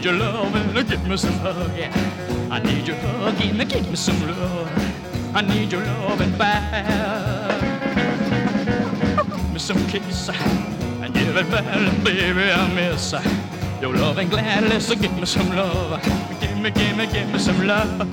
your love and give me some hug, yeah. I need your hug and give me some love. I need your love and back. Give me some kiss and give it back, baby, I miss your love and gladly, so give me some love. Give me some love.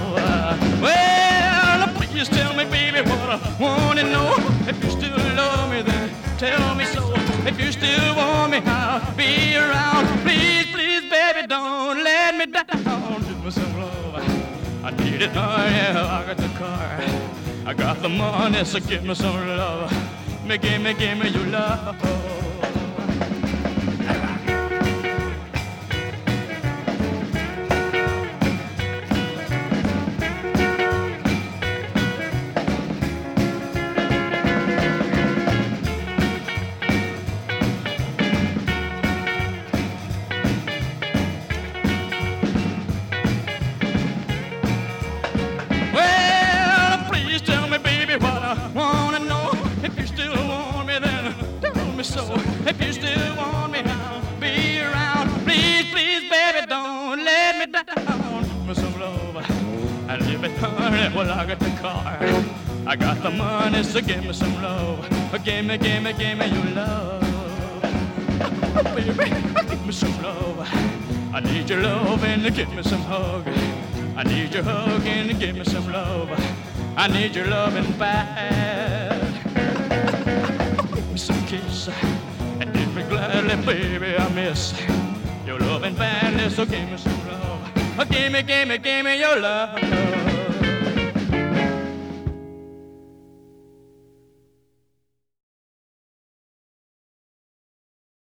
Well, please tell me, baby, what I want to know. If you still love me, then tell me so. If you still want me, I'll be around. Please, please, baby, don't let me down. Give me some love. I need it, oh yeah, I got the car. I got the money, so give me some love. Give me your love. So if you still want me, I'll be around. Please, please, baby, don't let me down. Give me some love and leave it honey. Well, I got the car, I got the money, so give me some love. Give me your love. Baby, give me some love. I need your love and give me some hug. I need your hug and give me some love. I need your love and back. Give me some kiss and give me gladly, baby, I miss your love and badly, so give me some love. Give me your love.